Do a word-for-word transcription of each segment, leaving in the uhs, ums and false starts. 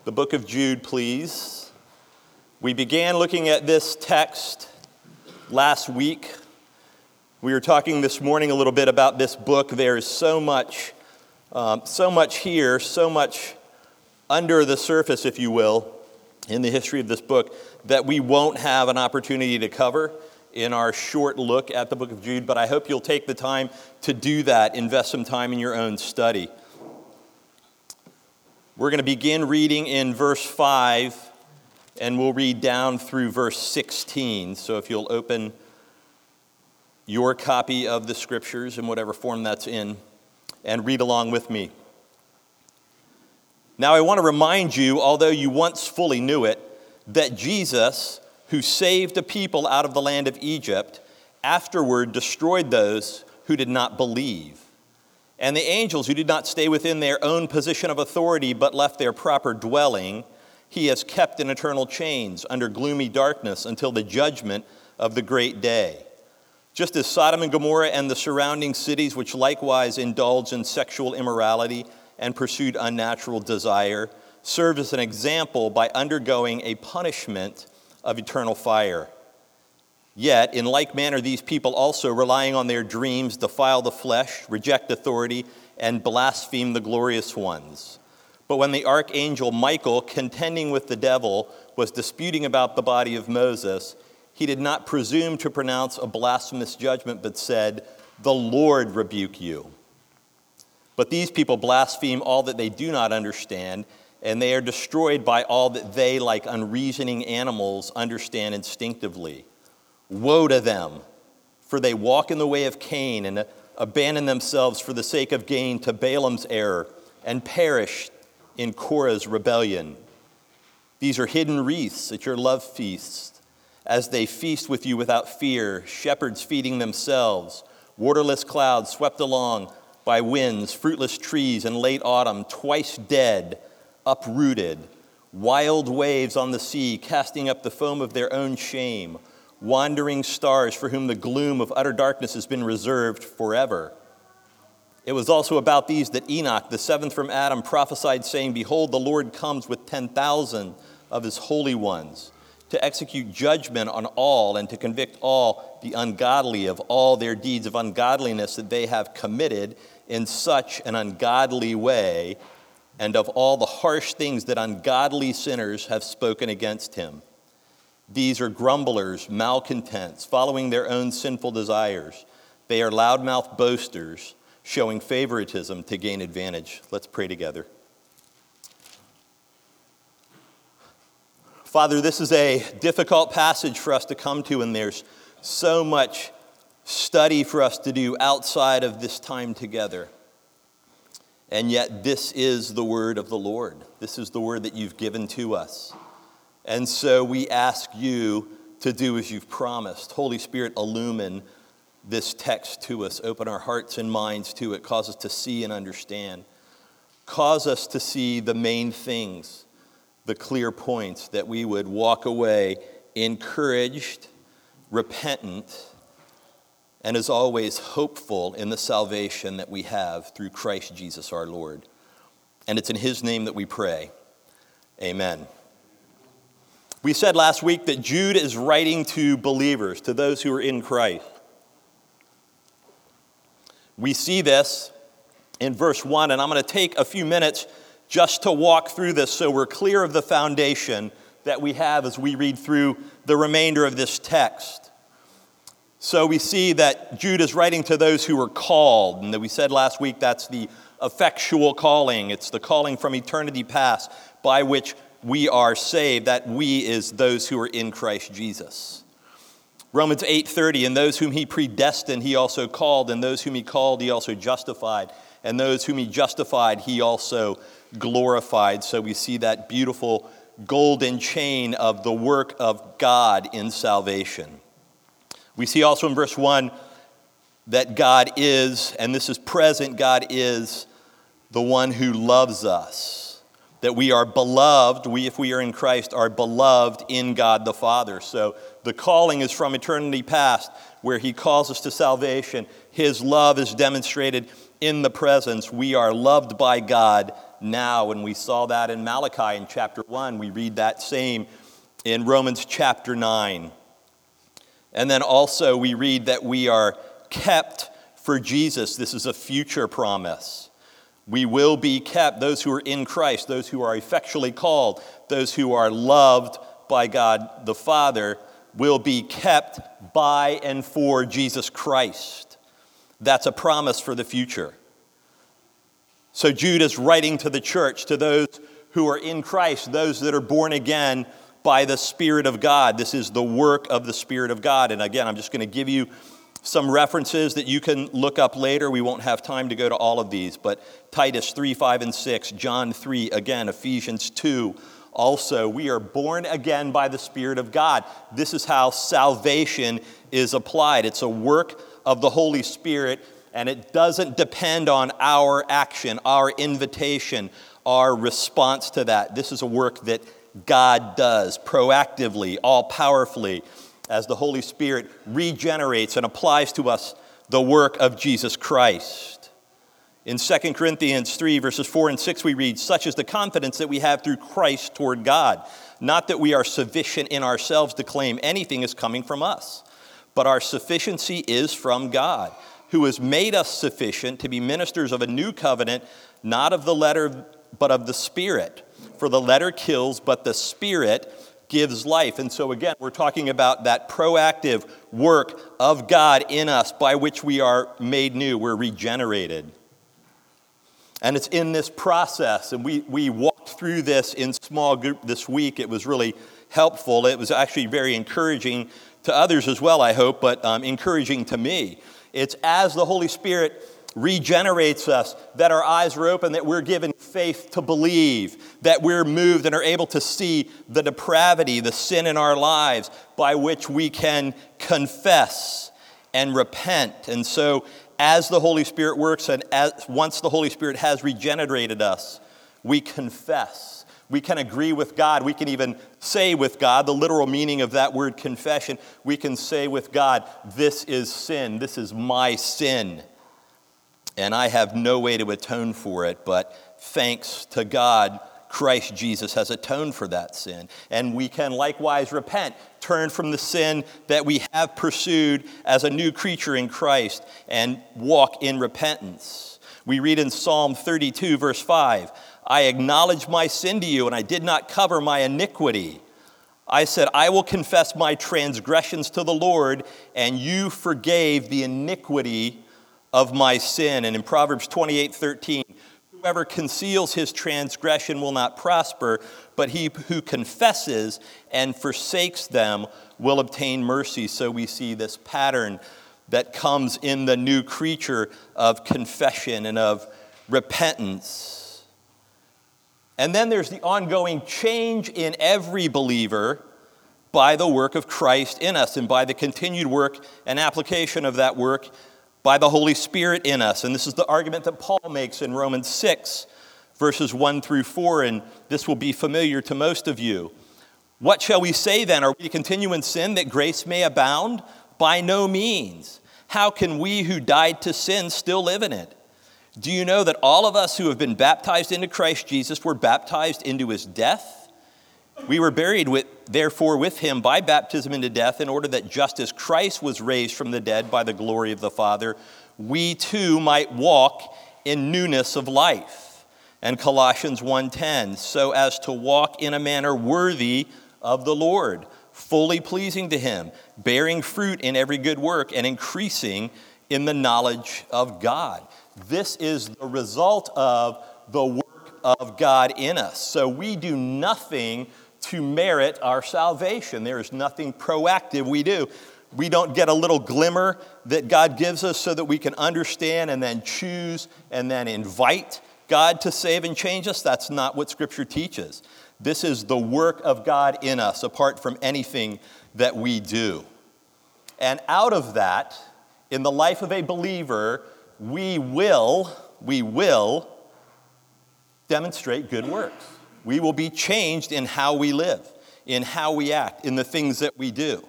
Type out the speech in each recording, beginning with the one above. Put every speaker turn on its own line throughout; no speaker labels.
the book of Jude, please. We began looking at this text last week. We were talking this morning a little bit about this book. There is so much, um, so much here, so much under the surface, if you will, in the history of this book that we won't have an opportunity to cover in our short look at the book of Jude, but I hope you'll take the time to do that, invest some time in your own study. We're going to begin reading in verse five, and we'll read down through verse sixteen. So if you'll open your copy of the scriptures in whatever form that's in, and read along with me. Now I want to remind you, although you once fully knew it, that Jesus, who saved a people out of the land of Egypt, afterward destroyed those who did not believe. And the angels who did not stay within their own position of authority but left their proper dwelling, he has kept in eternal chains under gloomy darkness until the judgment of the great day. Just as Sodom and Gomorrah and the surrounding cities, which likewise indulged in sexual immorality and pursued unnatural desire, served as an example by undergoing a punishment of eternal fire. Yet, in like manner, these people also, relying on their dreams, defile the flesh, reject authority, and blaspheme the glorious ones. But when the archangel Michael, contending with the devil, was disputing about the body of Moses, he did not presume to pronounce a blasphemous judgment, but said, "The Lord rebuke you." But these people blaspheme all that they do not understand, and they are destroyed by all that they, like unreasoning animals, understand instinctively. Woe to them, for they walk in the way of Cain and abandon themselves for the sake of gain to Balaam's error and perish in Korah's rebellion. These are hidden wreaths at your love feasts, as they feast with you without fear, shepherds feeding themselves, waterless clouds swept along by winds, fruitless trees in late autumn, twice dead, uprooted, wild waves on the sea, casting up the foam of their own shame, wandering stars for whom the gloom of utter darkness has been reserved forever. It was also about these that Enoch, the seventh from Adam, prophesied, saying, "Behold, the Lord comes with ten thousand of his holy ones, to execute judgment on all and to convict all the ungodly of all their deeds of ungodliness that they have committed in such an ungodly way, and of all the harsh things that ungodly sinners have spoken against him. These are grumblers, malcontents, following their own sinful desires. They are loudmouth boasters, showing favoritism to gain advantage." Let's pray together. Father, this is a difficult passage for us to come to, and there's so much study for us to do outside of this time together. And yet this is the word of the Lord. This is the word that you've given to us. And so we ask you to do as you've promised. Holy Spirit, illumine this text to us. Open our hearts and minds to it. Cause us to see and understand. Cause us to see the main things, the clear points, that we would walk away encouraged, repentant, and as always, hopeful in the salvation that we have through Christ Jesus our Lord. And it's in his name that we pray. Amen. We said last week that Jude is writing to believers, to those who are in Christ. We see this in verse one, and I'm going to take a few minutes just to walk through this so we're clear of the foundation that we have as we read through the remainder of this text. So we see that Jude is writing to those who are called, and that we said last week that's the effectual calling. It's the calling from eternity past by which we are saved. That we is those who are in Christ Jesus. Romans eight thirty, and those whom he predestined he also called, and those whom he called he also justified, and those whom he justified he also glorified. So we see that beautiful golden chain of the work of God in salvation. We see also in verse one that God is, and this is present, God is the one who loves us. That we are beloved, we, if we are in Christ, are beloved in God the Father. So the calling is from eternity past, where he calls us to salvation. His love is demonstrated in the presence. We are loved by God now. And we saw that in Malachi in chapter one. We read that same in Romans chapter nine. And then also we read that we are kept for Jesus. This is a future promise. We will be kept, those who are in Christ, those who are effectually called, those who are loved by God the Father, will be kept by and for Jesus Christ. That's a promise for the future. So Jude is writing to the church, to those who are in Christ, those that are born again by the Spirit of God. This is the work of the Spirit of God. And again, I'm just going to give you some references that you can look up later. We won't have time to go to all of these, but Titus three, five, and six, John three, again, Ephesians two. Also, we are born again by the Spirit of God. This is how salvation is applied. It's a work of the Holy Spirit, and it doesn't depend on our action, our invitation, our response to that. This is a work that God does proactively, all-powerfully, as the Holy Spirit regenerates and applies to us the work of Jesus Christ. In Second Corinthians three, verses four and six, we read, "Such is the confidence that we have through Christ toward God. Not that we are sufficient in ourselves to claim anything is coming from us, but our sufficiency is from God, who has made us sufficient to be ministers of a new covenant, not of the letter, but of the Spirit. For the letter kills, but the Spirit gives life." And so again, we're talking about that proactive work of God in us by which we are made new, we're regenerated. And it's in this process, and we, we walked through this in small group this week. It was really helpful. It was actually very encouraging to others as well, I hope, but um, encouraging to me. It's as the Holy Spirit regenerates us that our eyes are open, that we're given faith to believe, that we're moved and are able to see the depravity, the sin in our lives by which we can confess and repent. And so as the Holy Spirit works, and as, once the Holy Spirit has regenerated us, we confess. We can agree with God. We can even say with God, the literal meaning of that word confession, we can say with God, this is sin. This is my sin. And I have no way to atone for it, but thanks to God, Christ Jesus has atoned for that sin. And we can likewise repent, turn from the sin that we have pursued as a new creature in Christ, and walk in repentance. We read in Psalm thirty-two, verse five, "I acknowledge my sin to you, and I did not cover my iniquity. I said, I will confess my transgressions to the Lord, and you forgave the iniquity of my sin." And in Proverbs twenty-eight, thirteen, "Whoever conceals his transgression will not prosper, but he who confesses and forsakes them will obtain mercy." So we see this pattern that comes in the new creature of confession and of repentance. And then there's the ongoing change in every believer by the work of Christ in us and by the continued work and application of that work by the Holy Spirit in us. And this is the argument that Paul makes in Romans six, verses one through four, and this will be familiar to most of you. "What shall we say then? Are we to continue in sin that grace may abound? By no means. How can we who died to sin still live in it? Do you know that all of us who have been baptized into Christ Jesus were baptized into his death? We were buried with, therefore with him by baptism into death, in order that just as Christ was raised from the dead by the glory of the Father, we too might walk in newness of life." And Colossians one ten, "So as to walk in a manner worthy of the Lord, fully pleasing to him, bearing fruit in every good work, and increasing in the knowledge of God." This is the result of the work of God in us. So we do nothing to merit our salvation. There is nothing proactive we do. We don't get a little glimmer that God gives us so that we can understand and then choose and then invite God to save and change us. That's not what Scripture teaches. This is the work of God in us, apart from anything that we do. And out of that, in the life of a believer, we will, we will demonstrate good works. We will be changed in how we live, in how we act, in the things that we do.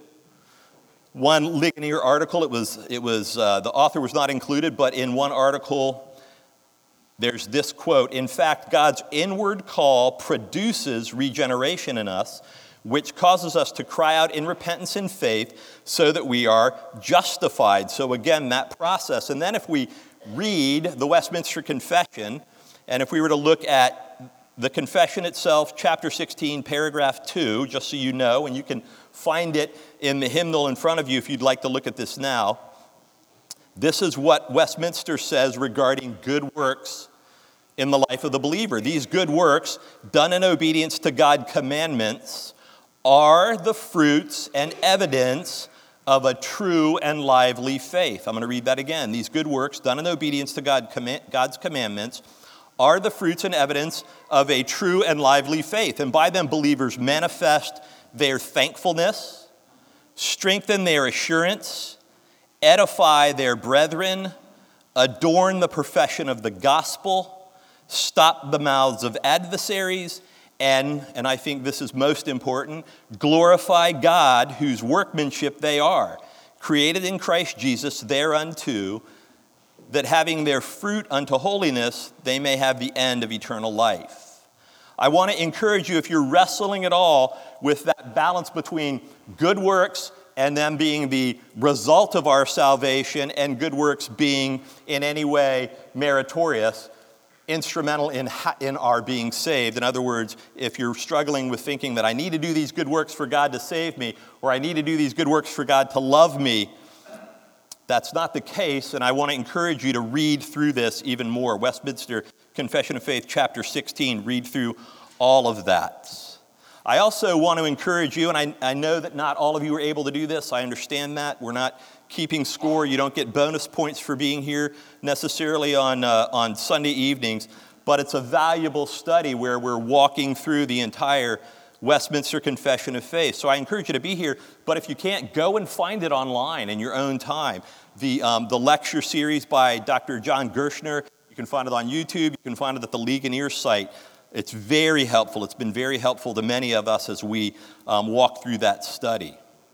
One Ligonier article, it was, it was uh, the author was not included, but in one article, there's this quote, "In fact, God's inward call produces regeneration in us, which causes us to cry out in repentance and faith so that we are justified." So again, that process. And then if we read the Westminster Confession, and if we were to look at the confession itself, chapter sixteen, paragraph two, just so you know, and you can find it in the hymnal in front of you if you'd like to look at this now. This is what Westminster says regarding good works in the life of the believer. These good works, done in obedience to God's commandments, are the fruits and evidence of a true and lively faith. I'm going to read that again. These good works, done in obedience to God, God's commandments, are the fruits and evidence of a true and lively faith. And by them, believers manifest their thankfulness, strengthen their assurance, edify their brethren, adorn the profession of the gospel, stop the mouths of adversaries, and, and I think this is most important, glorify God, whose workmanship they are, created in Christ Jesus thereunto, that having their fruit unto holiness, they may have the end of eternal life. I want to encourage you, if you're wrestling at all with that balance between good works and them being the result of our salvation, and good works being in any way meritorious, instrumental in, in our being saved. In other words, if you're struggling with thinking that I need to do these good works for God to save me, or I need to do these good works for God to love me, that's not the case, and I want to encourage you to read through this even more. Westminster Confession of Faith, chapter sixteen, read through all of that. I also want to encourage you, and I, I know that not all of you are able to do this. I understand that. We're not keeping score. You don't get bonus points for being here necessarily on, uh, on Sunday evenings, but it's a valuable study where we're walking through the entire Westminster Confession of Faith. So I encourage you to be here, but if you can't, go and find it online in your own time. The, um, the lecture series by Doctor John Gershner, you can find it on YouTube, you can find it at the Ligonier site. It's very helpful. It's been very helpful to many of us as we um, walk through that study.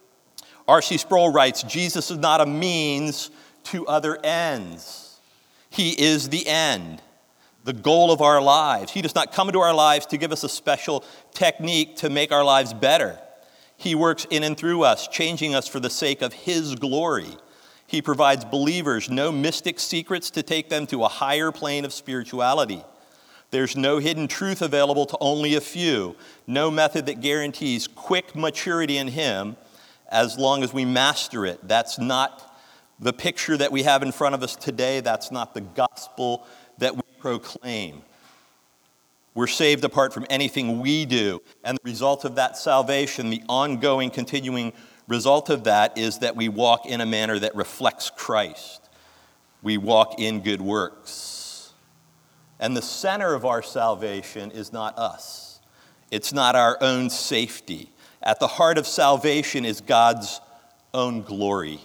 R C Sproul writes, "Jesus is not a means to other ends. He is the end, the goal of our lives. He does not come into our lives to give us a special technique to make our lives better. He works in and through us, changing us for the sake of His glory. He provides believers no mystic secrets to take them to a higher plane of spirituality. There's no hidden truth available to only a few, no method that guarantees quick maturity in Him as long as we master it. That's not the picture that we have in front of us today. That's not the gospel that we proclaim. We're saved apart from anything we do. And the result of that salvation, the ongoing, continuing result of that, is that we walk in a manner that reflects Christ. We walk in good works. And the center of our salvation is not us. It's not our own safety. At the heart of salvation is God's own glory.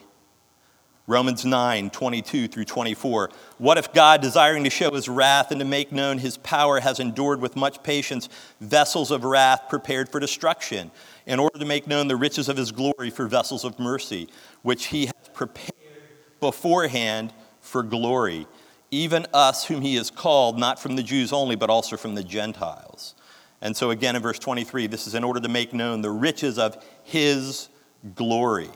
Romans nine, twenty-two through twenty-four. What if God, desiring to show His wrath and to make known His power, has endured with much patience vessels of wrath prepared for destruction, in order to make known the riches of His glory for vessels of mercy, which He has prepared beforehand for glory, even us whom He has called, not from the Jews only, but also from the Gentiles. And so again in verse twenty-three, this is in order to make known the riches of His glory.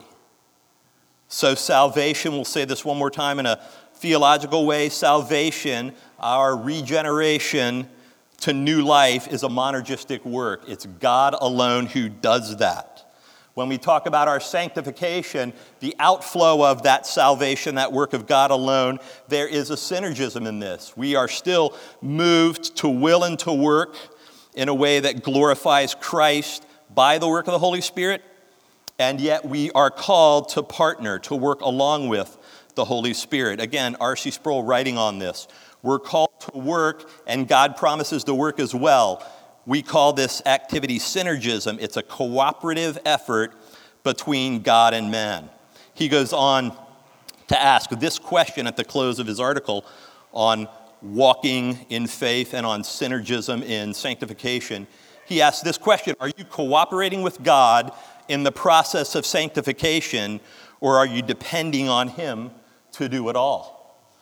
So salvation, we'll say this one more time in a theological way, salvation, our regeneration to new life, is a monergistic work. It's God alone who does that. When we talk about our sanctification, the outflow of that salvation, that work of God alone, there is a synergism in this. We are still moved to will and to work in a way that glorifies Christ by the work of the Holy Spirit, and yet we are called to partner, to work along with the Holy Spirit. Again, R C Sproul writing on this. We're called to work, and God promises to work as well. We call this activity synergism. It's a cooperative effort between God and man. He goes on to ask this question at the close of his article on walking in faith and on synergism in sanctification. He asks this question: are you cooperating with God in the process of sanctification, or are you depending on Him to do it all?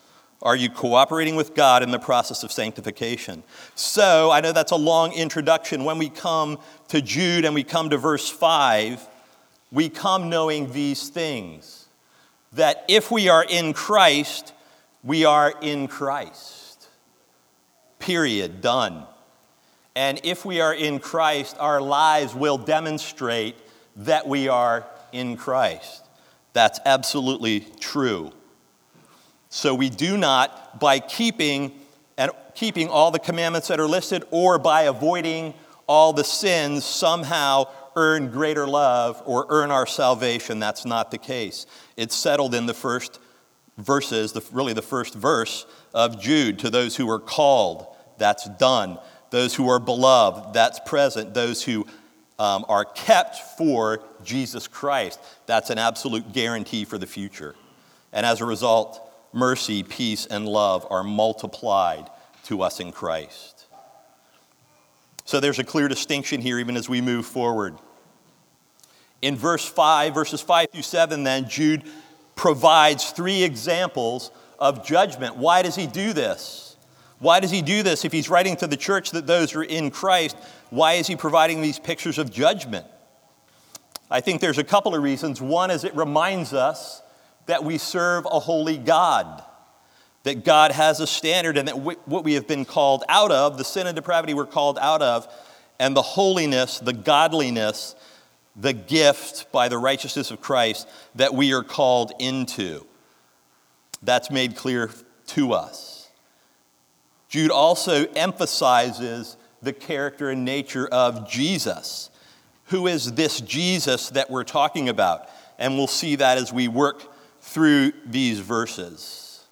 Are you cooperating with God in the process of sanctification? So, I know that's a long introduction. When we come to Jude and we come to verse five, we come knowing these things. That if we are in Christ, we are in Christ. Period. Done. And if we are in Christ, our lives will demonstrate that we are in Christ. That's absolutely true. So we do not, by keeping and keeping all the commandments that are listed or by avoiding all the sins, somehow earn greater love or earn our salvation. That's not the case. It's settled in the first verses, the, really the first verse of Jude. To those who are called, that's done. Those who are beloved, that's present. Those who um, are kept for Jesus Christ, that's an absolute guarantee for the future. And as a result, mercy, peace, and love are multiplied to us in Christ. So there's a clear distinction here even as we move forward. In verse five, verses five through seven, then, Jude provides three examples of judgment. Why does he do this? Why does he do this? If he's writing to the church that those are in Christ, why is he providing these pictures of judgment? I think there's a couple of reasons. One is it reminds us that we serve a holy God, that God has a standard, and that what we have been called out of, the sin and depravity we're called out of, and the holiness, the godliness, the gift by the righteousness of Christ that we are called into. That's made clear to us. Jude also emphasizes the character and nature of Jesus. Who is this Jesus that we're talking about? And we'll see that as we work through these verses.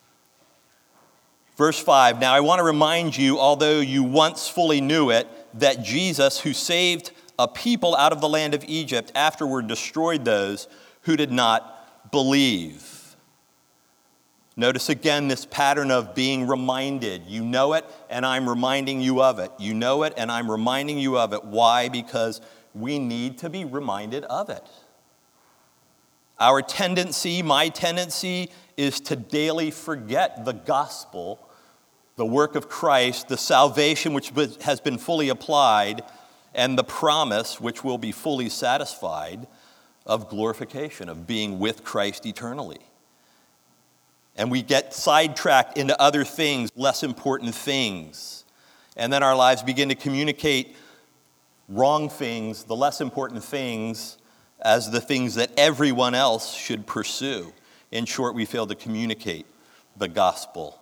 Verse five, now I want to remind you, although you once fully knew it, that Jesus, who saved a people out of the land of Egypt, afterward destroyed those who did not believe. Notice again this pattern of being reminded. You know it, and I'm reminding you of it. You know it, and I'm reminding you of it. Why? Because we need to be reminded of it. Our tendency, my tendency, is to daily forget the gospel, the work of Christ, the salvation which has been fully applied, and the promise which will be fully satisfied of glorification, of being with Christ eternally. And we get sidetracked into other things, less important things. And then our lives begin to communicate wrong things, the less important things, as the things that everyone else should pursue. In short, we fail to communicate the gospel.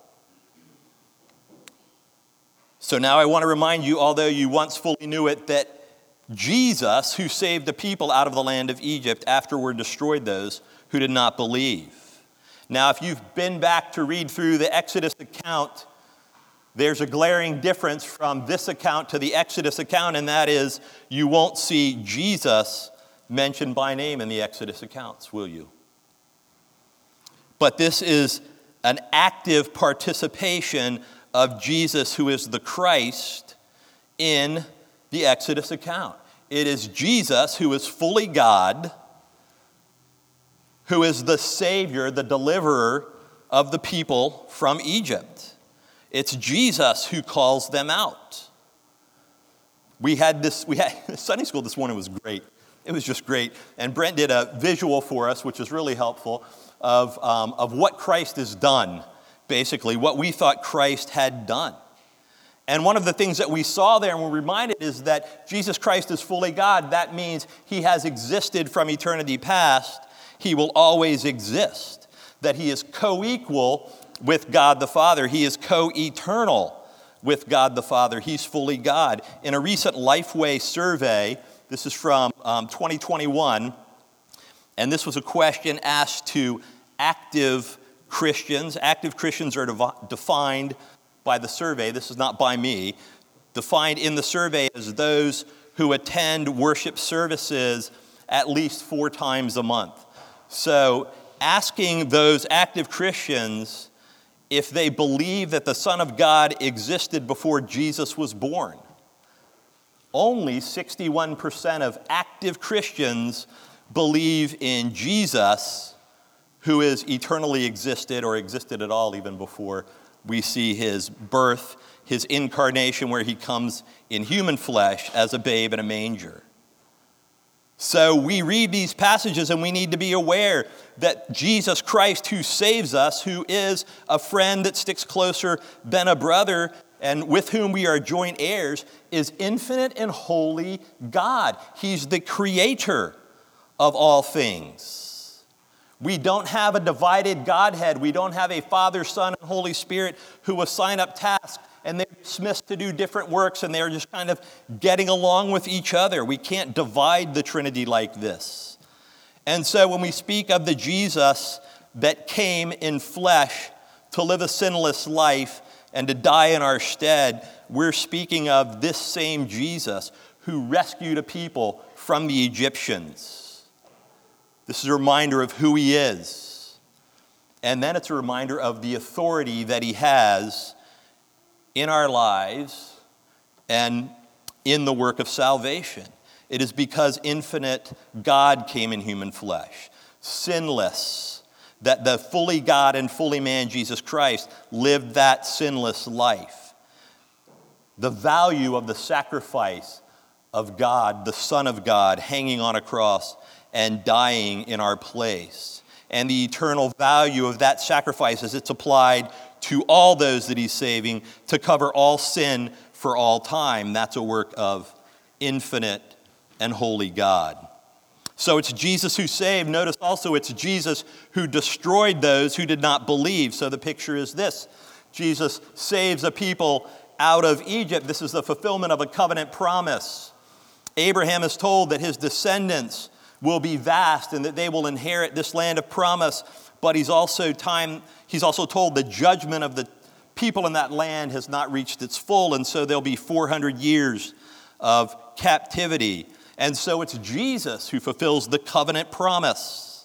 So now I want to remind you, although you once fully knew it, that Jesus, who saved the people out of the land of Egypt, afterward destroyed those who did not believe. Now, if you've been back to read through the Exodus account, there's a glaring difference from this account to the Exodus account, and that is you won't see Jesus mentioned by name in the Exodus accounts, will you? But this is an active participation of Jesus, who is the Christ, in the Exodus account. It is Jesus, who is fully God, who is the Savior, the deliverer of the people from Egypt. It's Jesus who calls them out. We had this, we had Sunday school this morning was great. It was just great. And Brent did a visual for us, which was really helpful, of, um, of what Christ has done, basically, what we thought Christ had done. And one of the things that we saw there and were reminded is that Jesus Christ is fully God. That means he has existed from eternity past. He will always exist. That he is co-equal with God the Father. He is co-eternal with God the Father. He's fully God. In a recent Lifeway survey, this is from um, twenty twenty-one, and this was a question asked to active Christians. Active Christians are dev- defined by the survey, this is not by me, defined in the survey as those who attend worship services at least four times a month. So asking those active Christians if they believe that the Son of God existed before Jesus was born. Only sixty-one percent of active Christians believe in Jesus who is eternally existed or existed at all even before we see his birth, his incarnation where he comes in human flesh as a babe in a manger. So we read these passages and we need to be aware that Jesus Christ, who saves us, who is a friend that sticks closer than a brother and with whom we are joint heirs, is infinite and holy God. He's the creator of all things. We don't have a divided Godhead. We don't have a Father, Son, and Holy Spirit who assign up tasks and they're dismissed to do different works and they're just kind of getting along with each other. We can't divide the Trinity like this. And so when we speak of the Jesus that came in flesh to live a sinless life and to die in our stead, we're speaking of this same Jesus who rescued a people from the Egyptians. This is a reminder of who he is. And then it's a reminder of the authority that he has in our lives and in the work of salvation. It is because infinite God came in human flesh, sinless, that the fully God and fully man Jesus Christ lived that sinless life. The value of the sacrifice of God, the Son of God, hanging on a cross and dying in our place, and the eternal value of that sacrifice as it's applied to all those that he's saving to cover all sin for all time. That's a work of infinite and holy God. So it's Jesus who saved. Notice also it's Jesus who destroyed those who did not believe. So the picture is this. Jesus saves a people out of Egypt. This is the fulfillment of a covenant promise. Abraham is told that his descendants will be vast and that they will inherit this land of promise. But he's also time, he's also told the judgment of the people in that land has not reached its full, and so there'll be four hundred years of captivity. And so it's Jesus who fulfills the covenant promise.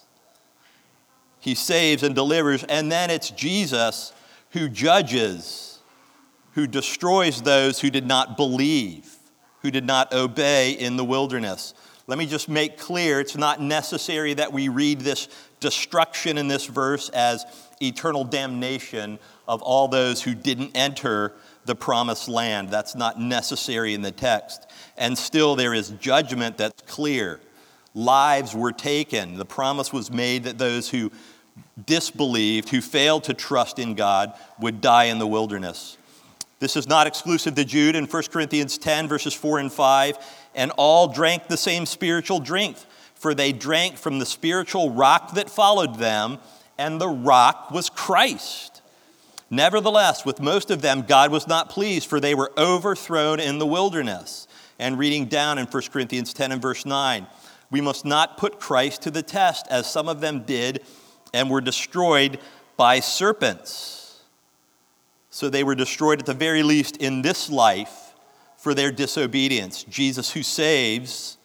He saves and delivers, and then it's Jesus who judges, who destroys those who did not believe, who did not obey in the wilderness. Let me just make clear, it's not necessary that we read this destruction in this verse as eternal damnation of all those who didn't enter the promised land. That's not necessary in the text. And still there is judgment that's clear. Lives were taken. The promise was made that those who disbelieved, who failed to trust in God, would die in the wilderness. This is not exclusive to Jude. In First Corinthians ten, verses four and five, and all drank the same spiritual drink, for they drank from the spiritual rock that followed them, and the rock was Christ. Nevertheless, with most of them, God was not pleased, for they were overthrown in the wilderness. And reading down in First Corinthians ten and verse nine, we must not put Christ to the test, as some of them did, and were destroyed by serpents. So they were destroyed at the very least in this life for their disobedience. Jesus who saves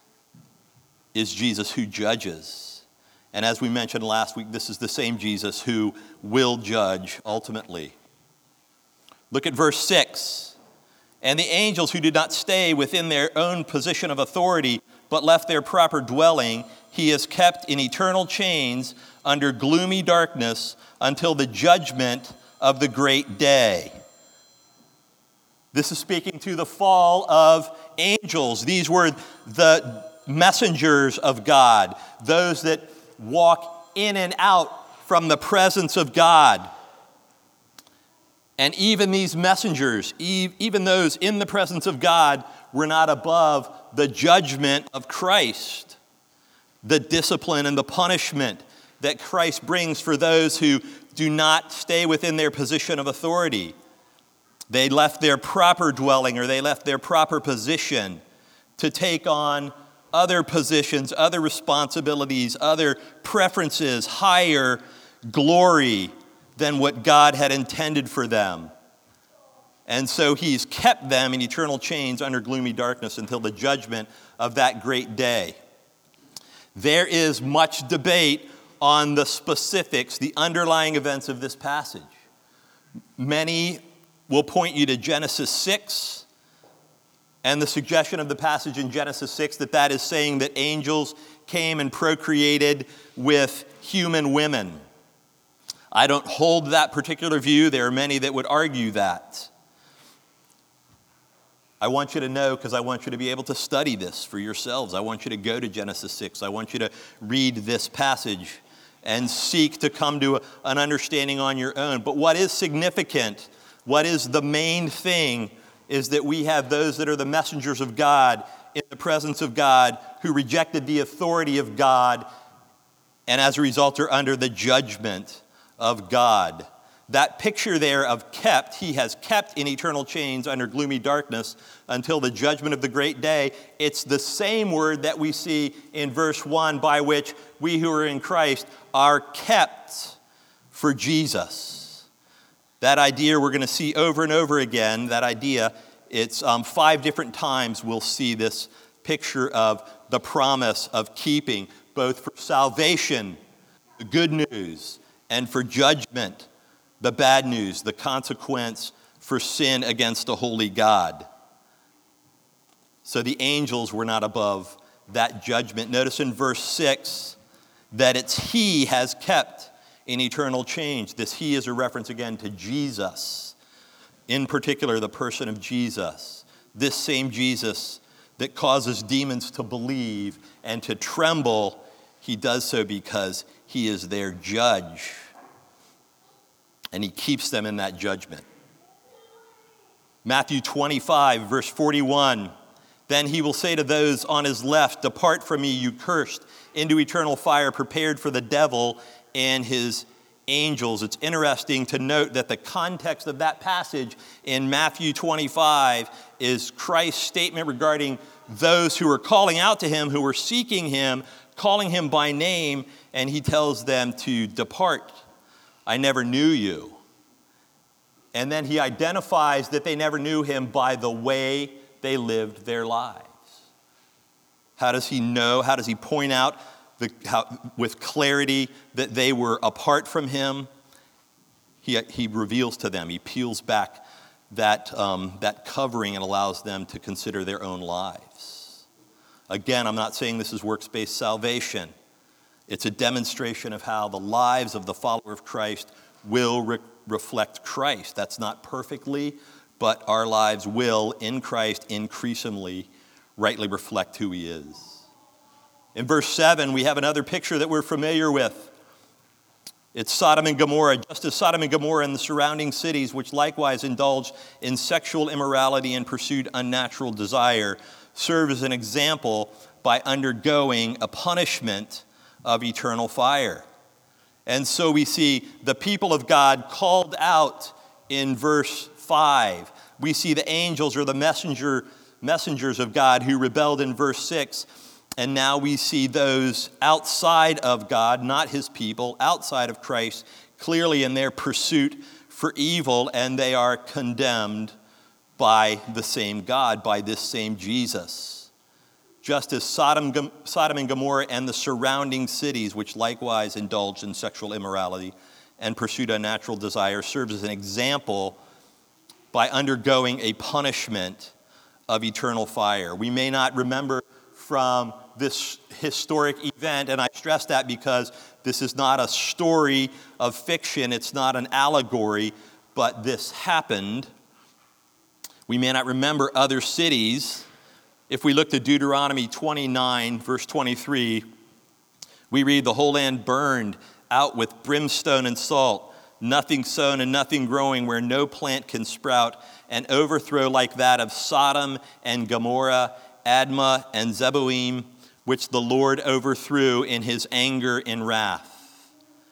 is Jesus who judges. And as we mentioned last week, this is the same Jesus who will judge ultimately. Look at verse six. And the angels who did not stay within their own position of authority, but left their proper dwelling, he has kept in eternal chains under gloomy darkness until the judgment of the great day. This is speaking to the fall of angels. These were the messengers of God, those that walk in and out from the presence of God. And even these messengers, even those in the presence of God, were not above the judgment of Christ, the discipline and the punishment that Christ brings for those who do not stay within their position of authority. They left their proper dwelling, or they left their proper position to take on other positions, other responsibilities, other preferences, higher glory than what God had intended for them. And so he's kept them in eternal chains under gloomy darkness until the judgment of that great day. There is much debate on the specifics, the underlying events of this passage. Many will point you to Genesis six, And the suggestion of the passage in Genesis six that that is saying that angels came and procreated with human women. I don't hold that particular view. There are many that would argue that. I want you to know, because I want you to be able to study this for yourselves. I want you to go to Genesis six. I want you to read this passage and seek to come to an understanding on your own. But what is significant, what is the main thing, is that we have those that are the messengers of God in the presence of God who rejected the authority of God and as a result are under the judgment of God. That picture there of kept, he has kept in eternal chains under gloomy darkness until the judgment of the great day. It's the same word that we see in verse one, by which we who are in Christ are kept for Jesus. That idea we're going to see over and over again, that idea, it's um, five different times we'll see this picture of the promise of keeping, both for salvation, the good news, and for judgment, the bad news, the consequence for sin against a holy God. So the angels were not above that judgment. Notice in verse six that it's he has kept in eternal change. This he is a reference again to Jesus. In particular, the person of Jesus. This same Jesus that causes demons to believe and to tremble, he does so because he is their judge. And he keeps them in that judgment. Matthew twenty-five, verse forty-one. Then he will say to those on his left, "Depart from me, you cursed, into eternal fire prepared for the devil and his angels." It's interesting to note that the context of that passage in Matthew twenty-five is Christ's statement regarding those who are calling out to him, who are seeking him, calling him by name, and he tells them to depart. I never knew you. And then he identifies that they never knew him by the way they lived their lives. How does he know? How does he point out the, how, with clarity that they were apart from him? He, he reveals to them, he peels back that, um, that covering and allows them to consider their own lives. Again, I'm not saying this is works-based salvation. It's a demonstration of how the lives of the follower of Christ will re- reflect Christ. That's not perfectly, but our lives will, in Christ, increasingly rightly reflect who he is. In verse seven, we have another picture that we're familiar with. It's Sodom and Gomorrah. Just as Sodom and Gomorrah and the surrounding cities, which likewise indulged in sexual immorality and pursued unnatural desire, serve as an example by undergoing a punishment of eternal fire. And so we see the people of God called out in verse five. We see the angels or the messenger messengers of God who rebelled in verse six. And now we see those outside of God, not his people, outside of Christ, clearly in their pursuit for evil, and they are condemned by the same God, by this same Jesus. Just as Sodom, Sodom and Gomorrah and the surrounding cities, which likewise indulged in sexual immorality and pursued unnatural desire, serves as an example by undergoing a punishment of eternal fire. We may not remember from this historic event, and I stress that because this is not a story of fiction, it's not an allegory, but this happened. We may not remember other cities. If we look to Deuteronomy twenty-nine, verse twenty-three, we read, "The whole land burned out with brimstone and salt, nothing sown and nothing growing where no plant can sprout, an overthrow like that of Sodom and Gomorrah, Admah and Zeboim, which the Lord overthrew in his anger and wrath."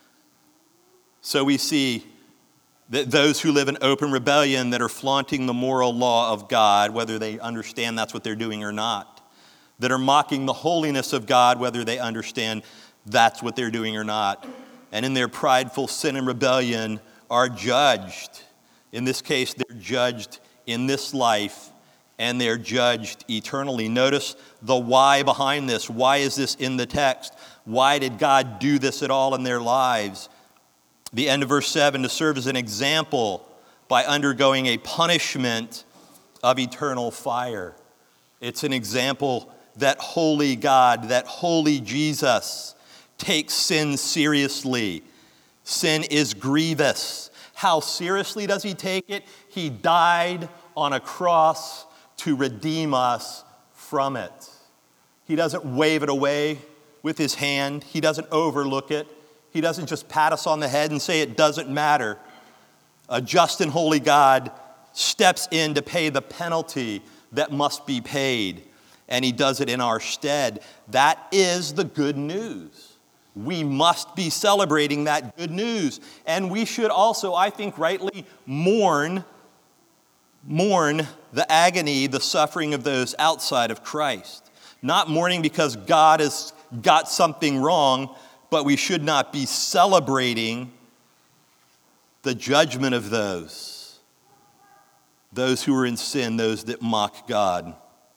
So we see that those who live in open rebellion, that are flaunting the moral law of God, whether they understand that's what they're doing or not, that are mocking the holiness of God, whether they understand that's what they're doing or not, and in their prideful sin and rebellion are judged. In this case, they're judged in this life, and they're judged eternally. Notice the why behind this. Why is this in the text? Why did God do this at all in their lives? The end of verse seven, to serve as an example by undergoing a punishment of eternal fire. It's an example that holy God, that holy Jesus takes sin seriously. Sin is grievous. How seriously does he take it? He died on a cross to redeem us from it. He doesn't wave it away with his hand. He doesn't overlook it. He doesn't just pat us on the head and say it doesn't matter. A just and holy God steps in to pay the penalty that must be paid, and he does it in our stead. That is the good news. We must be celebrating that good news. And we should also, I think, rightly mourn, mourn the agony, the suffering of those outside of Christ. Not mourning because God has got something wrong, but we should not be celebrating the judgment of those, those who are in sin, those that mock God.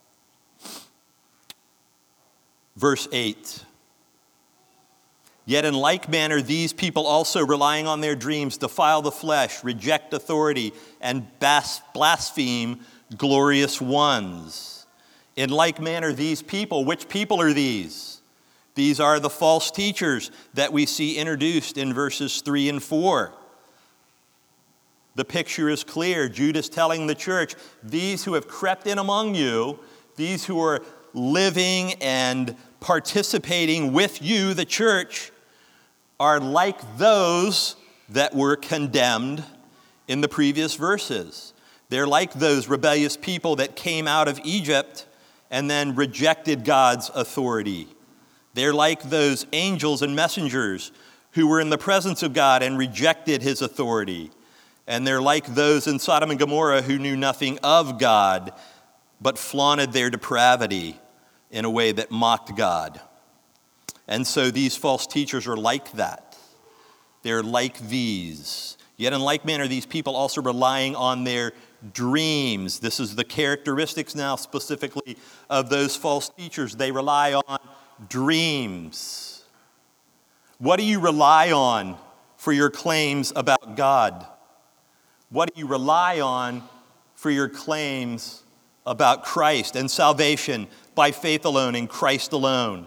Verse eight. Yet in like manner, these people also, relying on their dreams, defile the flesh, reject authority, and blaspheme glorious ones. In like manner, these people, which people are these? These are the false teachers that we see introduced in verses three and four. The picture is clear. Judas telling the church, these who have crept in among you, these who are living and participating with you, the church, are like those that were condemned in the previous verses. They're like those rebellious people that came out of Egypt and then rejected God's authority. They're like those angels and messengers who were in the presence of God and rejected his authority. And they're like those in Sodom and Gomorrah who knew nothing of God, but flaunted their depravity in a way that mocked God. And so these false teachers are like that. They're like these. Yet in like manner, these people also relying on their dreams. This is the characteristics now specifically of those false teachers. They rely on dreams. What do you rely on for your claims about God? What do you rely on for your claims about Christ and salvation by faith alone in Christ alone?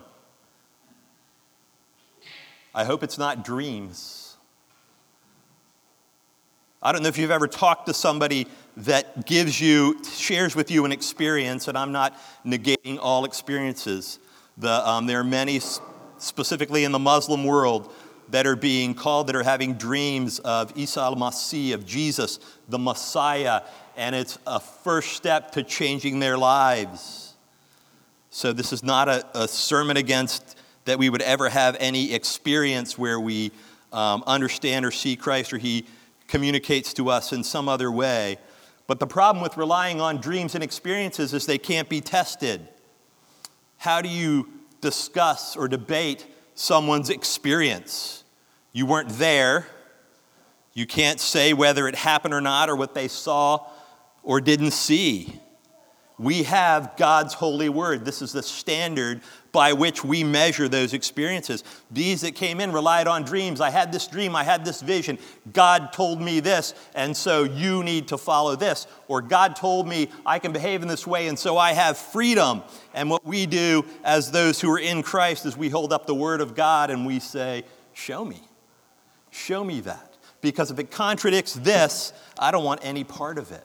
I hope it's not dreams. I don't know if you've ever talked to somebody that gives you, shares with you an experience, and I'm not negating all experiences. The, um, there are many, specifically in the Muslim world, that are being called, that are having dreams of Isa al-Masih, of Jesus, the Messiah, and it's a first step to changing their lives. So this is not a, a sermon against that we would ever have any experience where we um, understand or see Christ or he communicates to us in some other way. But the problem with relying on dreams and experiences is they can't be tested. How do you discuss or debate someone's experience? You weren't there. You can't say whether it happened or not or what they saw or didn't see. We have God's holy word. This is the standard by which we measure those experiences. These that came in relied on dreams. I had this dream. I had this vision. God told me this, and so you need to follow this. Or God told me I can behave in this way, and so I have freedom. And what we do as those who are in Christ is we hold up the word of God and we say, show me. Show me that. Because if it contradicts this, I don't want any part of it.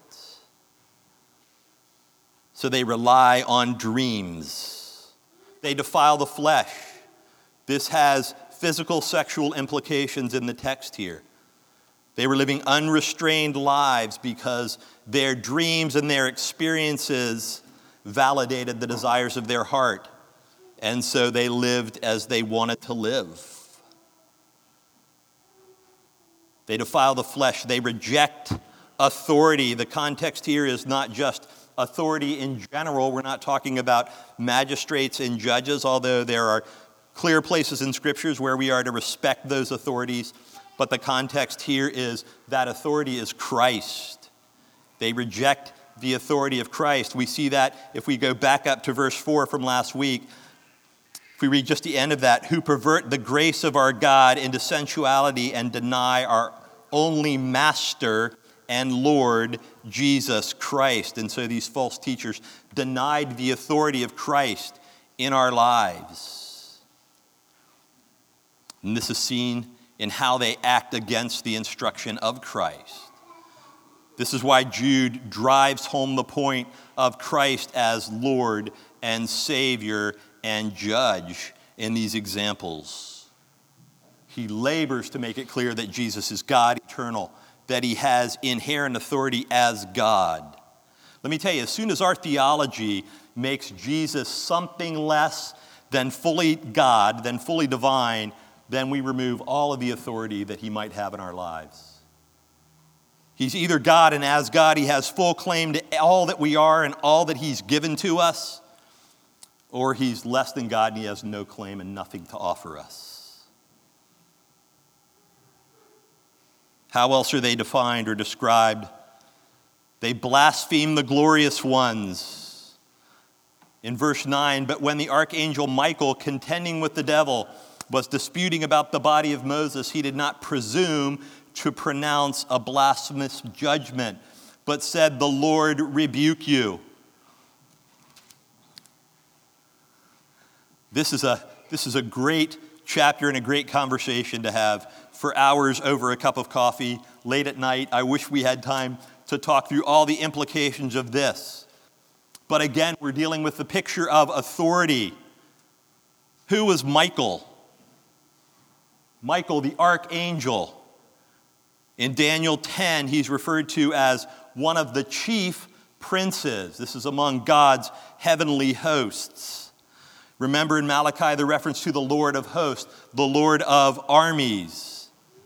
So they rely on dreams. They defile the flesh. This has physical sexual implications in the text here. They were living unrestrained lives because their dreams and their experiences validated the desires of their heart. And so they lived as they wanted to live. They defile the flesh. They reject authority. The context here is not just authority in general. We're not talking about magistrates and judges, although there are clear places in scriptures where we are to respect those authorities. But the context here is that authority is Christ. They reject the authority of Christ. We see that if we go back up to verse four from last week. If we read just the end of that, who pervert the grace of our God into sensuality and deny our only master and Lord Jesus Christ. And so these false teachers denied the authority of Christ in our lives. And this is seen in how they act against the instruction of Christ. This is why Jude drives home the point of Christ as Lord and Savior and Judge in these examples. He labors to make it clear that Jesus is God eternal, that he has inherent authority as God. Let me tell you, as soon as our theology makes Jesus something less than fully God, than fully divine, then we remove all of the authority that he might have in our lives. He's either God, and as God, he has full claim to all that we are and all that he's given to us, or he's less than God and he has no claim and nothing to offer us. How else are they defined or described? They blaspheme the glorious ones. In verse nine, but when the archangel Michael, contending with the devil, was disputing about the body of Moses, he did not presume to pronounce a blasphemous judgment, but said, the Lord rebuke you. This is a, this is a great chapter and a great conversation to have for hours over a cup of coffee late at night. I wish we had time to talk through all the implications of this. But again, we're dealing with the picture of authority. Who was Michael? Michael, the archangel. In Daniel ten, he's referred to as one of the chief princes. This is among God's heavenly hosts. Remember in Malachi the reference to the Lord of hosts, the Lord of armies.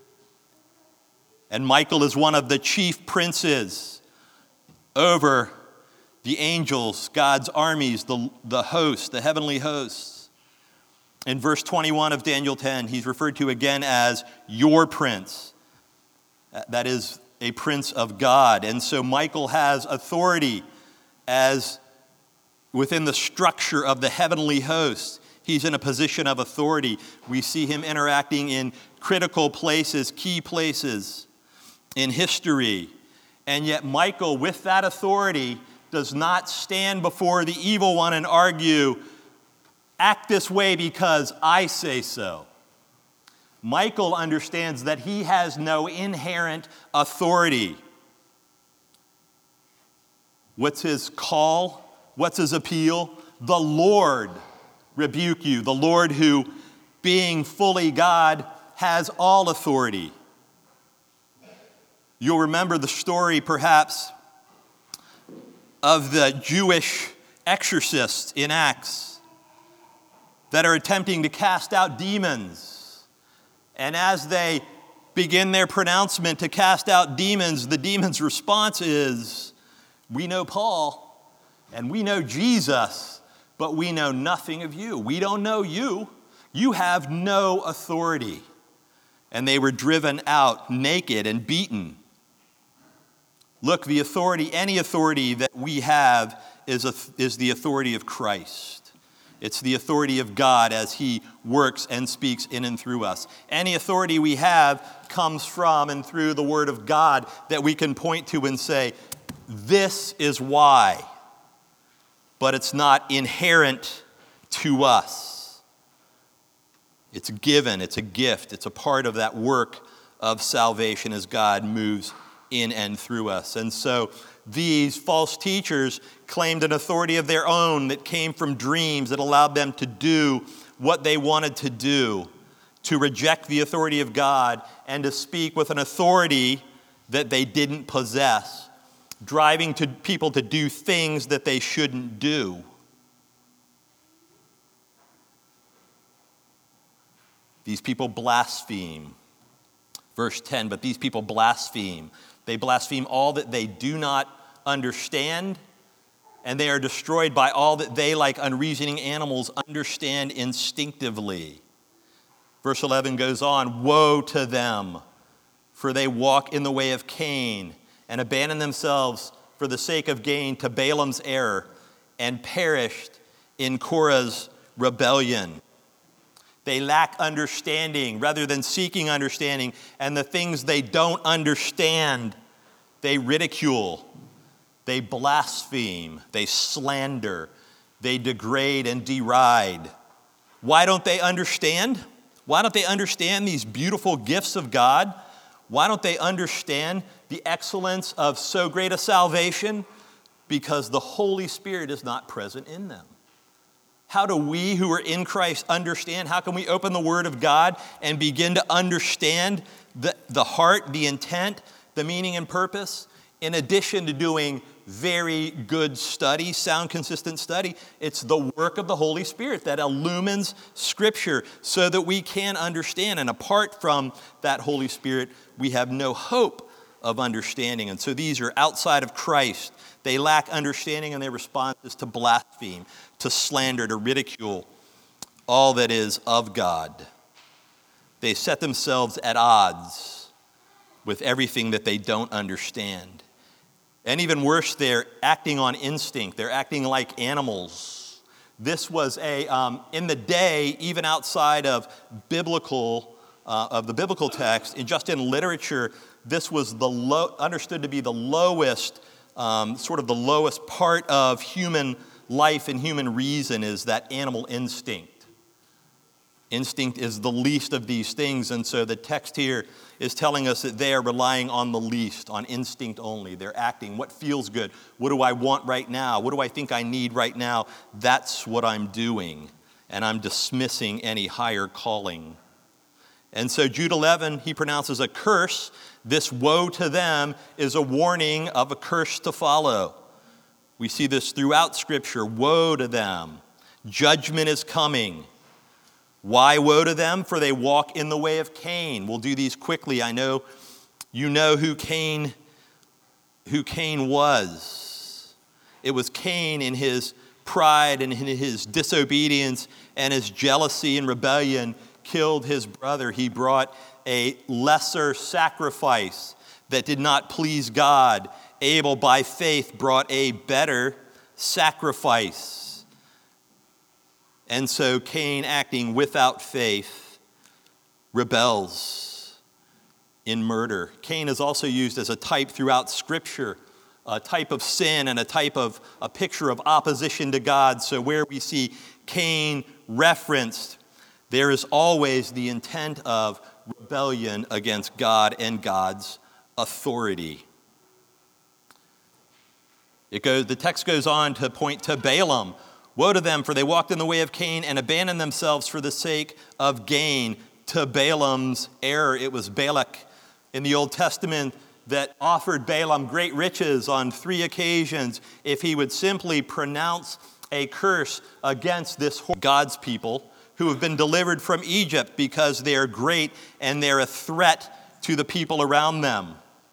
And Michael is one of the chief princes over the angels, God's armies, the, the host, the heavenly hosts. In verse twenty-one of Daniel ten, he's referred to again as your prince. That is a prince of God. And so Michael has authority as within the structure of the heavenly host. He's in a position of authority. We see him interacting in critical places, key places in history. And yet Michael, with that authority, does not stand before the evil one and argue, act this way because I say so. Michael understands that he has no inherent authority. What's his call? What's his appeal? The Lord rebuke you. The Lord who, being fully God, has all authority. You'll remember the story, perhaps, of the Jewish exorcists in Acts that are attempting to cast out demons. And as they begin their pronouncement to cast out demons, the demon's response is, we know Paul and we know Jesus, but we know nothing of you. We don't know you. You have no authority. And they were driven out naked and beaten. Look, the authority, any authority that we have is, a, is the authority of Christ. It's the authority of God as he works and speaks in and through us. Any authority we have comes from and through the word of God that we can point to and say, this is why. But it's not inherent to us. It's given, it's a gift, it's a part of that work of salvation as God moves in and through us. And so these false teachers claimed an authority of their own that came from dreams that allowed them to do what they wanted to do, to reject the authority of God and to speak with an authority that they didn't possess, driving to people to do things that they shouldn't do. These people blaspheme. Verse ten, but these people blaspheme. They blaspheme all that they do not understand, and they are destroyed by all that they, like unreasoning animals, understand instinctively. Verse eleven goes on, woe to them, for they walk in the way of Cain, and abandon themselves for the sake of gain to Balaam's error, and perished in Korah's rebellion. They lack understanding rather than seeking understanding, and the things they don't understand They ridicule, they blaspheme, they slander, they degrade and deride. Why don't they understand? Why don't they understand these beautiful gifts of God? Why don't they understand the excellence of so great a salvation? Because the Holy Spirit is not present in them. How do we who are in Christ understand? How can we open the Word of God and begin to understand the, the heart, the intent, the meaning and purpose? In addition to doing very good study, sound, consistent study, it's the work of the Holy Spirit that illumines Scripture so that we can understand. And apart from that Holy Spirit, we have no hope of understanding. And so these are outside of Christ. They lack understanding, and their response is to blaspheme, to slander, to ridicule all that is of God. They set themselves at odds with everything that they don't understand. And even worse, they're acting on instinct. They're acting like animals. This was a, um, in the day, even outside of biblical, uh, of the biblical text, and just in literature, this was the low, understood to be the lowest, um, sort of the lowest part of human life and human reason is that animal instinct. Instinct is the least of these things, and so the text here is telling us that they are relying on the least, on instinct only. They're acting, what feels good? What do I want right now? What do I think I need right now? That's what I'm doing, and I'm dismissing any higher calling. And so Jude eleven, he pronounces a curse. This woe to them is a warning of a curse to follow. We see this throughout Scripture. Woe to them. Judgment is coming. Why woe to them? For they walk in the way of Cain. We'll do these quickly. I know you know who Cain, who Cain was. It was Cain in his pride and in his disobedience and his jealousy and rebellion killed his brother. He brought a lesser sacrifice that did not please God. Abel, by faith, brought a better sacrifice. And so Cain, acting without faith, rebels in murder. Cain is also used as a type throughout Scripture, a type of sin and a type of a picture of opposition to God. So where we see Cain referenced, there is always the intent of rebellion against God and God's authority. It goes, the text goes on to point to Balaam. Woe to them, for they walked in the way of Cain and abandoned themselves for the sake of gain. To Balaam's error, it was Balak in the Old Testament that offered Balaam great riches on three occasions if he would simply pronounce a curse against this God's people who have been delivered from Egypt because they are great and they're a threat to the people around them.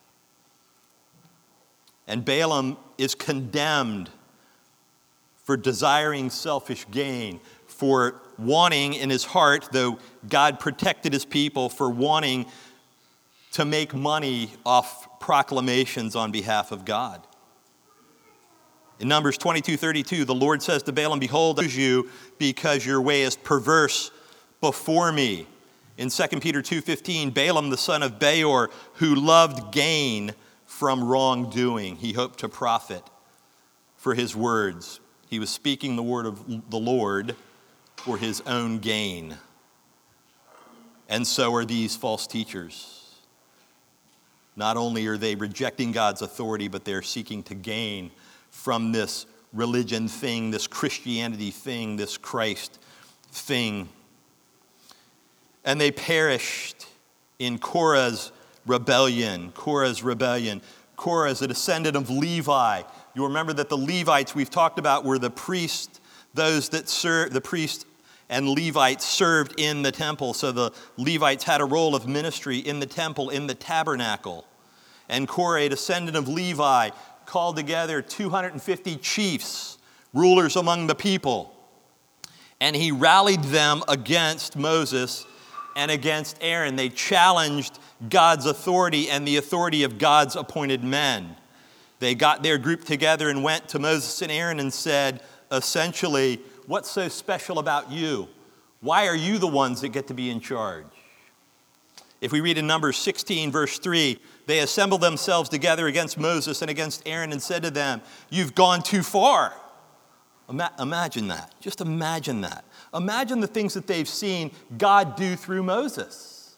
And Balaam is condemned for desiring selfish gain, for wanting in his heart, though God protected his people, for wanting to make money off proclamations on behalf of God. In Numbers twenty-two thirty-two, the Lord says to Balaam, behold, I choose you because your way is perverse before me. In Second Peter two fifteen, Balaam, the son of Beor, who loved gain from wrongdoing, he hoped to profit for his words. He was speaking the word of the Lord for his own gain. And so are these false teachers. Not only are they rejecting God's authority, but they're seeking to gain from this religion thing, this Christianity thing, this Christ thing. And they perished in Korah's rebellion. Korah's rebellion. Korah is a descendant of Levi. You'll remember that the Levites we've talked about were the priests, those that served, the priests and Levites served in the temple. So the Levites had a role of ministry in the temple, in the tabernacle. And Korah, a descendant of Levi, called together two hundred fifty chiefs, rulers among the people. And he rallied them against Moses and against Aaron. They challenged God's authority and the authority of God's appointed men. They got their group together and went to Moses and Aaron and said, essentially, what's so special about you? Why are you the ones that get to be in charge? If we read in Numbers sixteen, verse three, they assembled themselves together against Moses and against Aaron and said to them, "You've gone too far." Ima- imagine that. Just imagine that. Imagine the things that they've seen God do through Moses.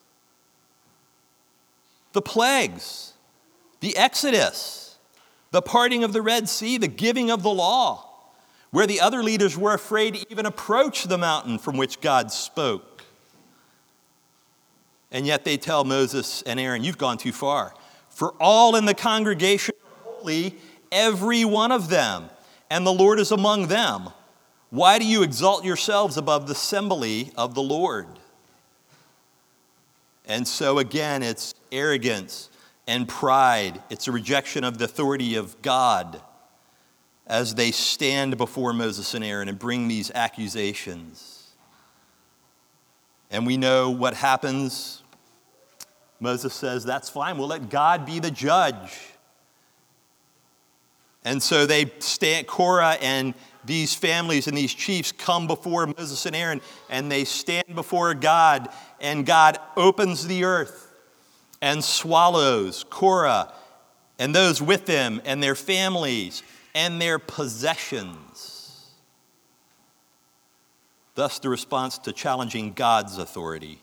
The plagues, the Exodus, the parting of the Red Sea, the giving of the law, where the other leaders were afraid to even approach the mountain from which God spoke. And yet they tell Moses and Aaron, "You've gone too far. For all in the congregation are holy, every one of them, and the Lord is among them. Why do you exalt yourselves above the assembly of the Lord?" And so again, it's arrogance and pride. It's a rejection of the authority of God as they stand before Moses and Aaron and bring these accusations. And we know what happens. Moses says, "That's fine, we'll let God be the judge." And so they stand, Korah and these families and these chiefs come before Moses and Aaron, and they stand before God, and God opens the earth and swallows Korah and those with them and their families and their possessions. Thus the response to challenging God's authority.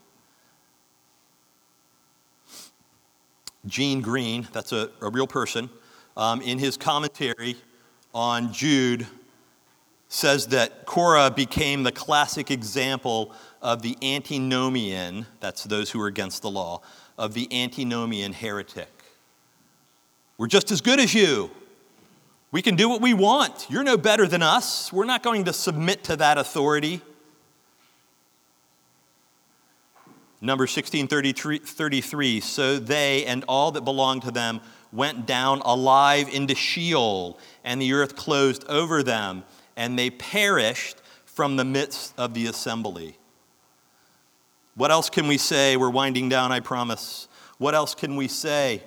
Gene Green, that's a, a real person, um, in his commentary on Jude, says that Korah became the classic example of the antinomian, that's those who are against the law, of the antinomian heretic. We're just as good as you. We can do what we want. You're no better than us. We're not going to submit to that authority. Numbers sixteen thirty-three, so they and all that belonged to them went down alive into Sheol, and the earth closed over them, and they perished from the midst of the assembly. What else can we say? We're winding down, I promise. What else can we say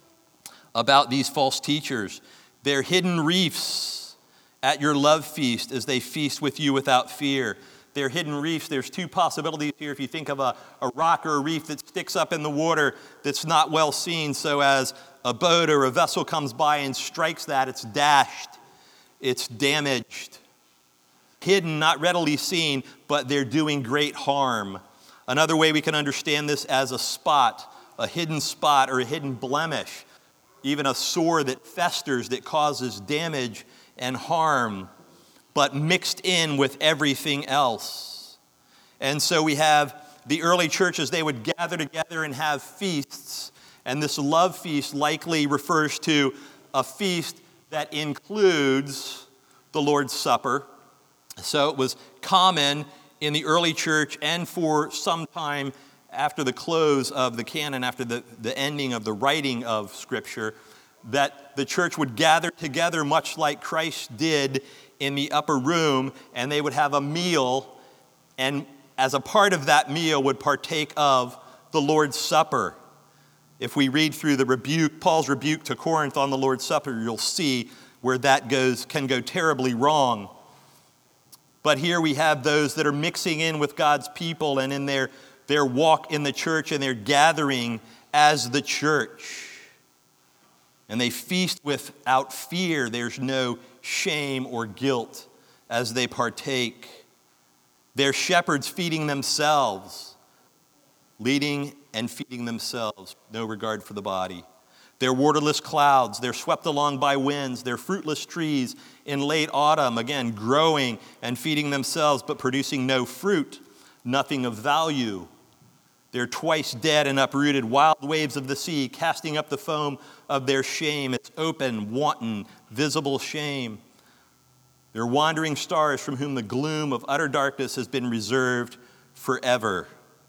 about these false teachers? They're hidden reefs at your love feast as they feast with you without fear. They're hidden reefs. There's two possibilities here. If you think of a, a rock or a reef that sticks up in the water that's not well seen, so as a boat or a vessel comes by and strikes that, it's dashed, it's damaged. Hidden, not readily seen, but they're doing great harm. Another way we can understand this as a spot, a hidden spot or a hidden blemish, even a sore that festers, that causes damage and harm, but mixed in with everything else. And so we have the early churches, they would gather together and have feasts. And this love feast likely refers to a feast that includes the Lord's Supper. So it was common in the early church and for some time after the close of the canon, after the, the ending of the writing of Scripture, that the church would gather together much like Christ did in the upper room, and they would have a meal, and as a part of that meal would partake of the Lord's Supper. If we read through the rebuke, Paul's rebuke to Corinth on the Lord's Supper, you'll see where that goes can go terribly wrong. But here we have those that are mixing in with God's people and in their, their walk in the church and their gathering as the church. And they feast without fear. There's no shame or guilt as they partake. They're shepherds feeding themselves, leading and feeding themselves, no regard for the body. They're waterless clouds. They're swept along by winds. They're fruitless trees in late autumn, again, growing and feeding themselves, but producing no fruit, nothing of value. They're twice dead and uprooted, wild waves of the sea, casting up the foam of their shame. It's open, wanton, visible shame. They're wandering stars from whom the gloom of utter darkness has been reserved forever.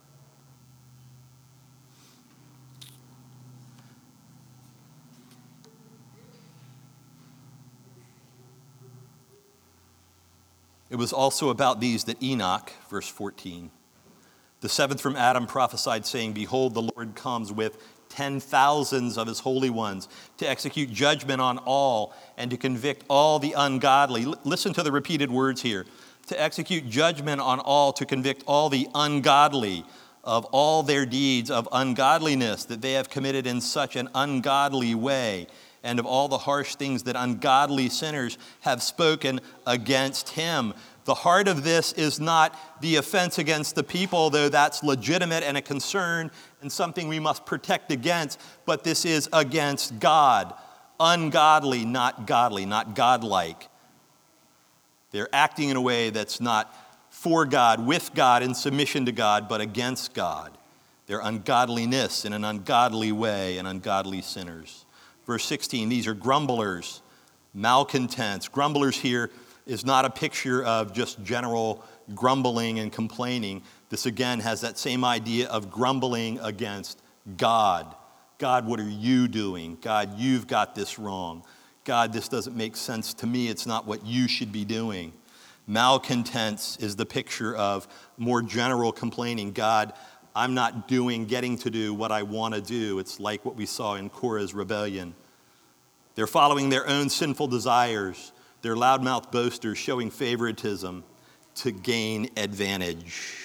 It was also about these that Enoch, verse fourteen, the seventh from Adam, prophesied, saying, "Behold, the Lord comes with ten thousands of his holy ones to execute judgment on all and to convict all the ungodly." L- listen to the repeated words here. To execute judgment on all, to convict all the ungodly, of all their deeds of ungodliness that they have committed in such an ungodly way, and of all the harsh things that ungodly sinners have spoken against him. The heart of this is not the offense against the people, though that's legitimate and a concern and something we must protect against, but this is against God. Ungodly, not godly, not godlike. They're acting in a way that's not for God, with God, in submission to God, but against God. Their ungodliness in an ungodly way and ungodly sinners. Verse sixteen, these are grumblers, malcontents. Grumblers here is not a picture of just general grumbling and complaining. This again has that same idea of grumbling against God. God, what are you doing? God, you've got this wrong. God, this doesn't make sense to me. It's not what you should be doing. Malcontents is the picture of more general complaining. God, I'm not doing, getting to do what I want to do. It's like what we saw in Korah's rebellion. They're following their own sinful desires. They're loudmouth boasters showing favoritism to gain advantage.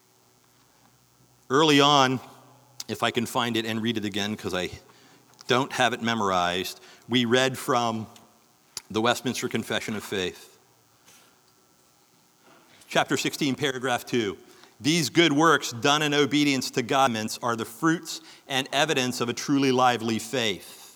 Early on, if I can find it and read it again because I don't have it memorized, we read from the Westminster Confession of Faith. Chapter sixteen, paragraph two. These good works done in obedience to God are the fruits and evidence of a truly lively faith.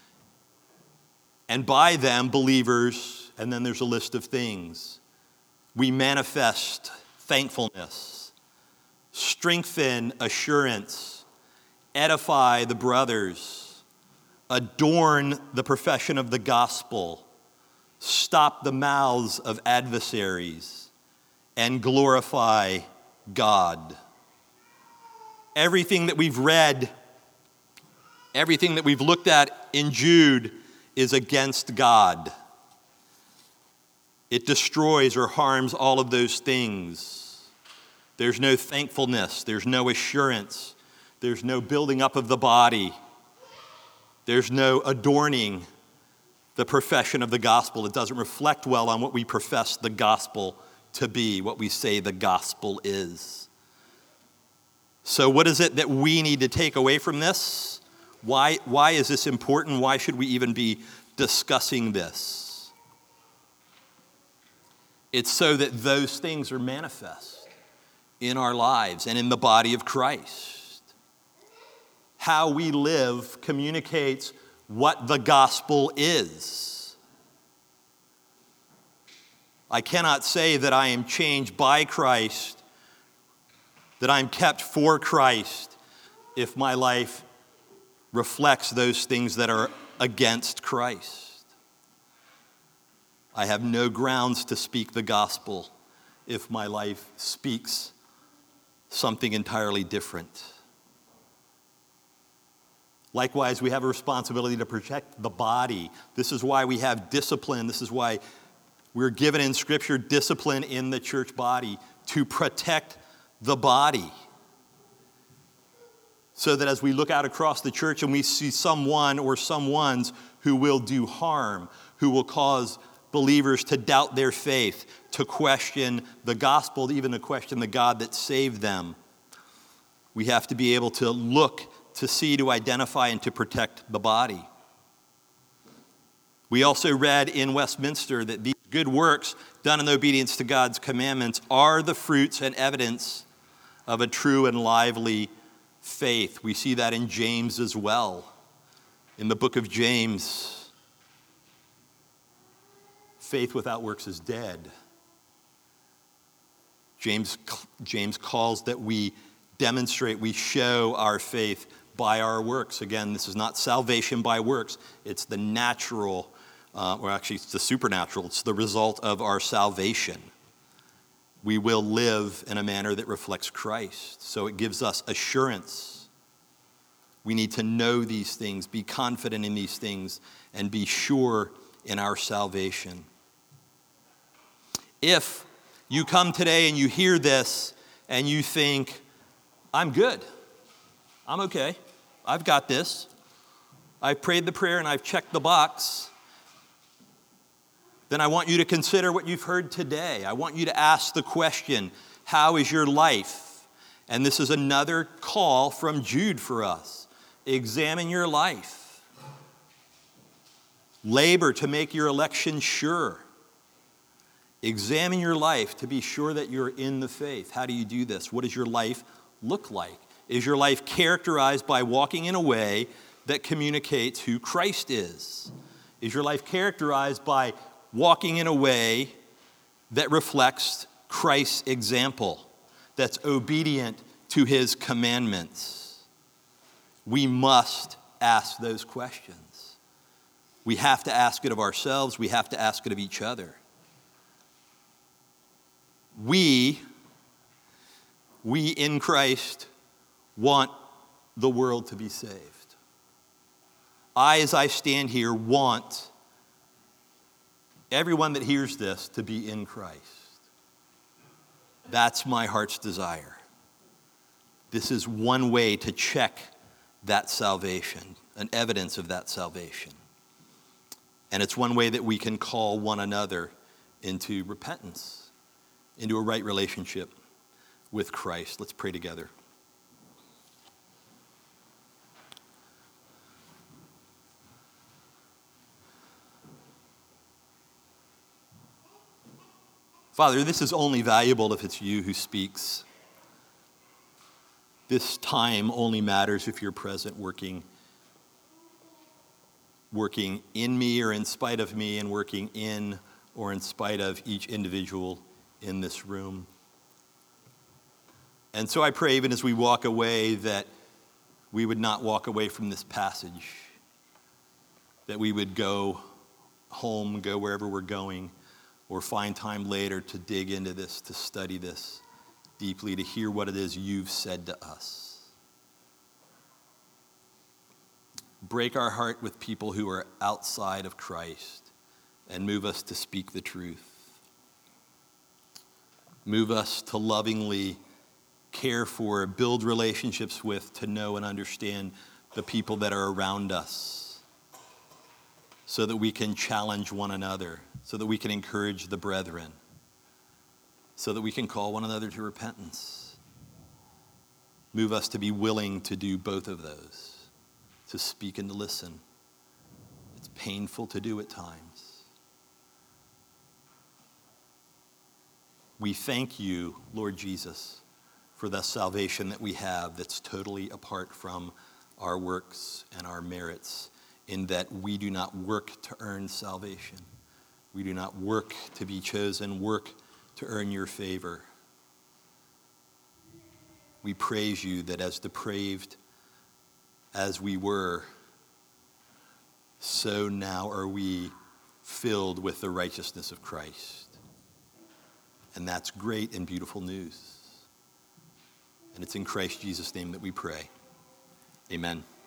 And by them, believers, and then there's a list of things. We manifest thankfulness, strengthen assurance, edify the brothers, adorn the profession of the gospel, stop the mouths of adversaries, and glorify God. Everything that we've read, everything that we've looked at in Jude is against God. It destroys or harms all of those things. There's no thankfulness. There's no assurance. There's no building up of the body. There's no adorning the profession of the gospel. It doesn't reflect well on what we profess the gospel to be, what we say the gospel is. So what is it that we need to take away from this? Why, why is this important? Why should we even be discussing this? It's so that those things are manifest in our lives and in the body of Christ. How we live communicates what the gospel is. I cannot say that I am changed by Christ, that I'm kept for Christ, if my life reflects those things that are against Christ. I have no grounds to speak the gospel if my life speaks something entirely different. Likewise, we have a responsibility to protect the body. This is why we have discipline. This is why we're given in Scripture discipline in the church body, to protect the body. So that as we look out across the church and we see someone or someones who will do harm, who will cause believers to doubt their faith, to question the gospel, even to question the God that saved them, we have to be able to look, to see, to identify, and to protect the body. We also read in Westminster that these good works done in obedience to God's commandments are the fruits and evidence of a true and lively faith. We see that in James as well. In the book of James, faith without works is dead. James, James calls that we demonstrate, we show our faith by our works. Again, this is not salvation by works. It's the natural, uh, or actually it's the supernatural. It's the result of our salvation. We will live in a manner that reflects Christ. So it gives us assurance. We need to know these things, be confident in these things, and be sure in our salvation. If you come today and you hear this and you think, I'm good, I'm okay, I've got this, I've prayed the prayer and I've checked the box, then I want you to consider what you've heard today. I want you to ask the question, how is your life? And this is another call from Jude for us. Examine your life. Labor to make your election sure. Examine your life to be sure that you're in the faith. How do you do this? What does your life look like? Is your life characterized by walking in a way that communicates who Christ is? Is your life characterized by walking in a way that reflects Christ's example, that's obedient to his commandments? We must ask those questions. We have to ask it of ourselves. We have to ask it of each other. We, we in Christ want the world to be saved. I, as I stand here, want everyone that hears this to be in Christ. That's my heart's desire. This is one way to check that salvation, an evidence of that salvation. And it's one way that we can call one another into repentance, into a right relationship with Christ. Let's pray together. Father, this is only valuable if it's you who speaks. This time only matters if you're present, working, working in me or in spite of me, and working in or in spite of each individual in this room. And so I pray, even as we walk away, that we would not walk away from this passage, that we would go home, go wherever we're going, or find time later to dig into this, to study this deeply, to hear what it is you've said to us. Break our heart with people who are outside of Christ and move us to speak the truth. Move us to lovingly care for, build relationships with, to know and understand the people that are around us, so that we can challenge one another, so that we can encourage the brethren, so that we can call one another to repentance. Move us to be willing to do both of those, to speak and to listen. It's painful to do at times. We thank you, Lord Jesus, for the salvation that we have that's totally apart from our works and our merits, in that we do not work to earn salvation. We do not work to be chosen, work to earn your favor. We praise you that as depraved as we were, so now are we filled with the righteousness of Christ. And that's great and beautiful news. And it's in Christ Jesus' name that we pray. Amen.